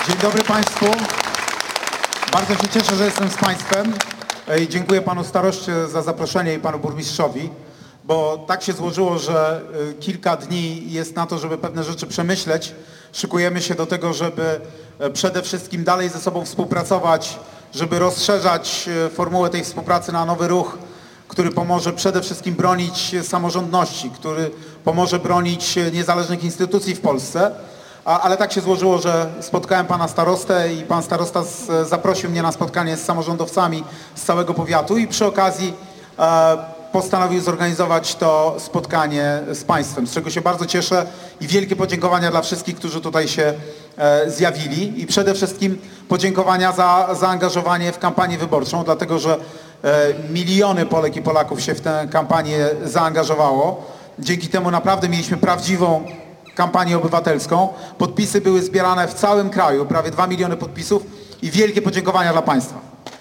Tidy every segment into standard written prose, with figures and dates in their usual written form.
Dzień dobry Państwu. Bardzo się cieszę, że jestem z Państwem i dziękuję Panu Staroście za zaproszenie i Panu Burmistrzowi, bo tak się złożyło, że kilka dni jest na to, żeby pewne rzeczy przemyśleć. Szykujemy się do tego, żeby przede wszystkim dalej ze sobą współpracować, żeby rozszerzać formułę tej współpracy na nowy ruch, który pomoże przede wszystkim bronić samorządności, który pomoże bronić niezależnych instytucji w Polsce. Ale tak się złożyło, że spotkałem Pana Starostę i Pan Starosta zaprosił mnie na spotkanie z samorządowcami z całego powiatu i przy okazji postanowił zorganizować to spotkanie z Państwem, z czego się bardzo cieszę i wielkie podziękowania dla wszystkich, którzy tutaj się zjawili i przede wszystkim podziękowania za zaangażowanie w kampanię wyborczą, dlatego że miliony Polek i Polaków się w tę kampanię zaangażowało. Dzięki temu naprawdę mieliśmy prawdziwą kampanię obywatelską. Podpisy były zbierane w całym kraju, prawie 2 miliony podpisów i wielkie podziękowania dla Państwa.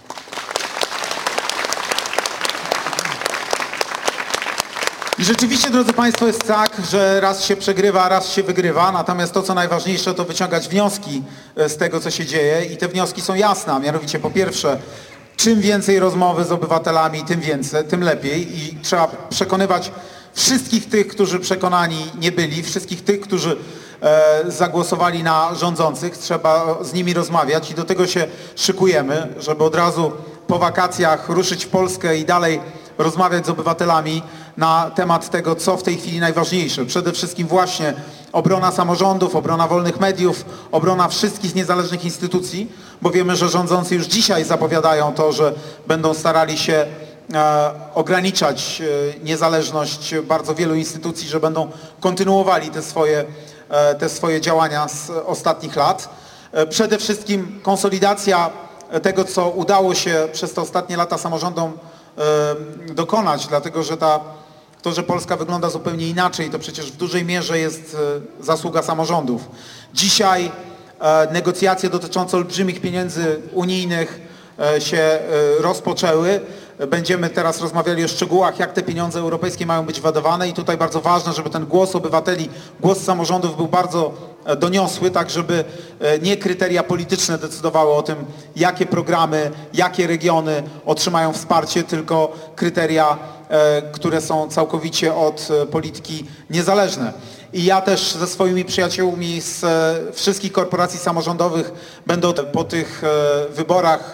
I rzeczywiście, drodzy Państwo, jest tak, że raz się przegrywa, raz się wygrywa, natomiast to, co najważniejsze, to wyciągać wnioski z tego, co się dzieje i te wnioski są jasne, a mianowicie po pierwsze, czym więcej rozmowy z obywatelami, tym lepiej i trzeba przekonywać wszystkich tych, którzy przekonani nie byli, wszystkich tych, którzy zagłosowali na rządzących, trzeba z nimi rozmawiać i do tego się szykujemy, żeby od razu po wakacjach ruszyć w Polskę i dalej rozmawiać z obywatelami na temat tego, co w tej chwili najważniejsze. Przede wszystkim właśnie obrona samorządów, obrona wolnych mediów, obrona wszystkich niezależnych instytucji, bo wiemy, że rządzący już dzisiaj zapowiadają to, że będą starali się ograniczać niezależność bardzo wielu instytucji, że będą kontynuowali te swoje działania z ostatnich lat. Przede wszystkim konsolidacja tego, co udało się przez te ostatnie lata samorządom dokonać, dlatego że to, że Polska wygląda zupełnie inaczej, to przecież w dużej mierze jest zasługa samorządów. Dzisiaj negocjacje dotyczące olbrzymich pieniędzy unijnych się rozpoczęły. Będziemy teraz rozmawiali o szczegółach, jak te pieniądze europejskie mają być wydawane i tutaj bardzo ważne, żeby ten głos obywateli, głos samorządów był bardzo doniosły, tak żeby nie kryteria polityczne decydowały o tym, jakie programy, jakie regiony otrzymają wsparcie, tylko kryteria, które są całkowicie od polityki niezależne. I ja też ze swoimi przyjaciółmi z wszystkich korporacji samorządowych będę po tych wyborach,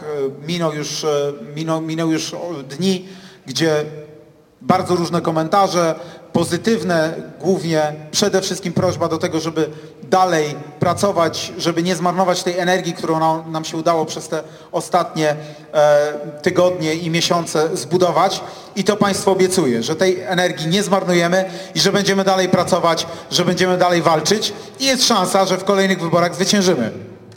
minął już dni, gdzie bardzo różne komentarze, pozytywne głównie, przede wszystkim prośba do tego, żeby dalej pracować, żeby nie zmarnować tej energii, którą nam się udało przez te ostatnie tygodnie i miesiące zbudować. I to Państwu obiecuję, że tej energii nie zmarnujemy i że będziemy dalej pracować, że będziemy dalej walczyć i jest szansa, że w kolejnych wyborach zwyciężymy.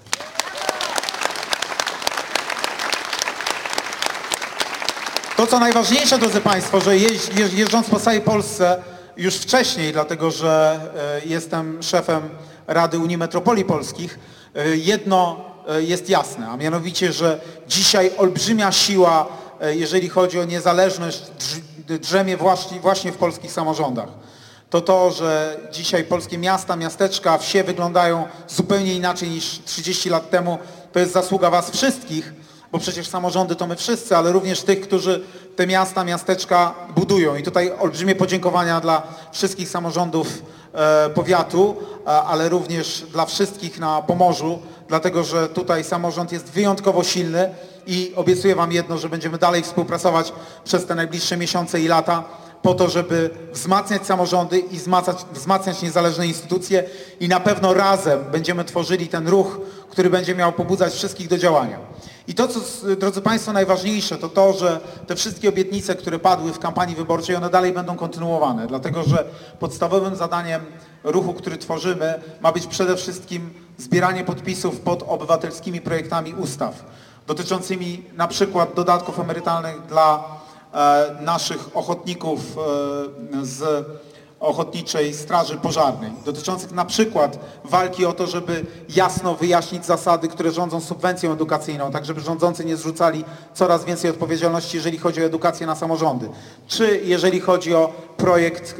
To, co najważniejsze, drodzy Państwo, że jeżdżąc po całej Polsce już wcześniej, dlatego że jestem szefem Rady Unii Metropolii Polskich, jedno jest jasne, a mianowicie, że dzisiaj olbrzymia siła, jeżeli chodzi o niezależność, drzemie właśnie w polskich samorządach. To, że dzisiaj polskie miasta, miasteczka, wsie wyglądają zupełnie inaczej niż 30 lat temu, to jest zasługa Was wszystkich, bo przecież samorządy to my wszyscy, ale również tych, którzy te miasta, miasteczka budują. I tutaj olbrzymie podziękowania dla wszystkich samorządów powiatu, ale również dla wszystkich na Pomorzu, dlatego że tutaj samorząd jest wyjątkowo silny i obiecuję Wam jedno, że będziemy dalej współpracować przez te najbliższe miesiące i lata po to, żeby wzmacniać samorządy i wzmacniać niezależne instytucje i na pewno razem będziemy tworzyli ten ruch, który będzie miał pobudzać wszystkich do działania. I to, co, drodzy Państwo, najważniejsze, to to, że te wszystkie obietnice, które padły w kampanii wyborczej, one dalej będą kontynuowane, dlatego że podstawowym zadaniem ruchu, który tworzymy, ma być przede wszystkim zbieranie podpisów pod obywatelskimi projektami ustaw dotyczącymi na przykład dodatków emerytalnych dla naszych ochotników z Ochotniczej Straży Pożarnej, dotyczących na przykład walki o to, żeby jasno wyjaśnić zasady, które rządzą subwencją edukacyjną, tak żeby rządzący nie zrzucali coraz więcej odpowiedzialności, jeżeli chodzi o edukację na samorządy, czy jeżeli chodzi o projekt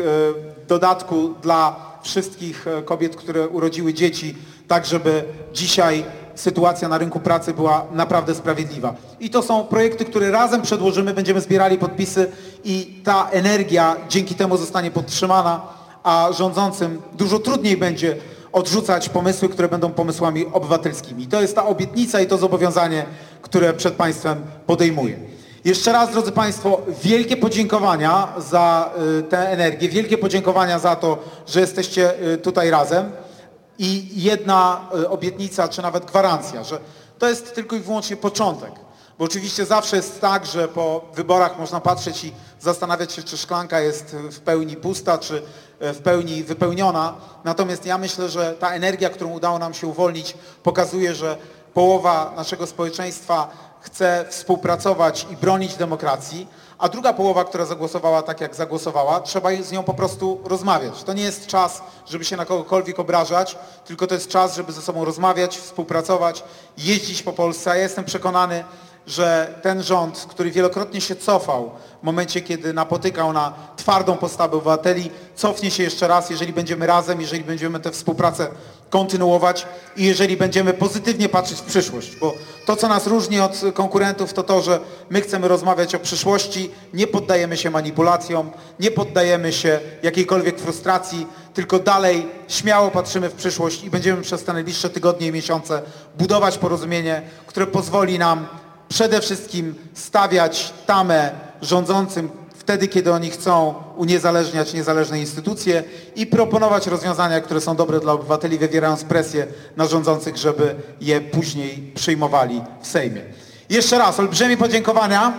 dodatku dla wszystkich kobiet, które urodziły dzieci, tak żeby dzisiaj sytuacja na rynku pracy była naprawdę sprawiedliwa. I to są projekty, które razem przedłożymy, będziemy zbierali podpisy i ta energia dzięki temu zostanie podtrzymana, a rządzącym dużo trudniej będzie odrzucać pomysły, które będą pomysłami obywatelskimi. To jest ta obietnica i to zobowiązanie, które przed Państwem podejmuję. Jeszcze raz, drodzy Państwo, wielkie podziękowania za tę energię, wielkie podziękowania za to, że jesteście tutaj razem i jedna obietnica, czy nawet gwarancja, że to jest tylko i wyłącznie początek. Bo oczywiście zawsze jest tak, że po wyborach można patrzeć i zastanawiać się, czy szklanka jest w pełni pusta, czy w pełni wypełniona. Natomiast ja myślę, że ta energia, którą udało nam się uwolnić, pokazuje, że połowa naszego społeczeństwa chce współpracować i bronić demokracji, a druga połowa, która zagłosowała tak, jak zagłosowała, trzeba z nią po prostu rozmawiać. To nie jest czas, żeby się na kogokolwiek obrażać, tylko to jest czas, żeby ze sobą rozmawiać, współpracować, jeździć po Polsce. A ja jestem przekonany, że ten rząd, który wielokrotnie się cofał w momencie, kiedy napotykał na twardą postawę obywateli, cofnie się jeszcze raz, jeżeli będziemy razem, jeżeli będziemy tę współpracę kontynuować i jeżeli będziemy pozytywnie patrzeć w przyszłość. Bo to, co nas różni od konkurentów, to to, że my chcemy rozmawiać o przyszłości, nie poddajemy się manipulacjom, nie poddajemy się jakiejkolwiek frustracji, tylko dalej śmiało patrzymy w przyszłość i będziemy przez te najbliższe tygodnie i miesiące budować porozumienie, które pozwoli nam przede wszystkim stawiać tamę rządzącym wtedy, kiedy oni chcą uniezależniać niezależne instytucje i proponować rozwiązania, które są dobre dla obywateli, wywierając presję na rządzących, żeby je później przyjmowali w Sejmie. Jeszcze raz olbrzymie podziękowania.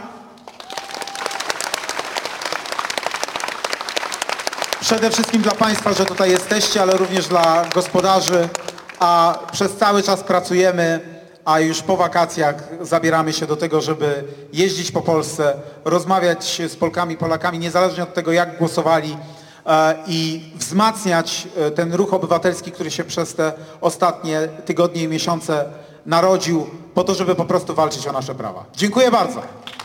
Przede wszystkim dla Państwa, że tutaj jesteście, ale również dla gospodarzy, a przez cały czas pracujemy, a już po wakacjach zabieramy się do tego, żeby jeździć po Polsce, rozmawiać z Polkami, Polakami, niezależnie od tego, jak głosowali i wzmacniać ten ruch obywatelski, który się przez te ostatnie tygodnie i miesiące narodził, po to, żeby po prostu walczyć o nasze prawa. Dziękuję bardzo.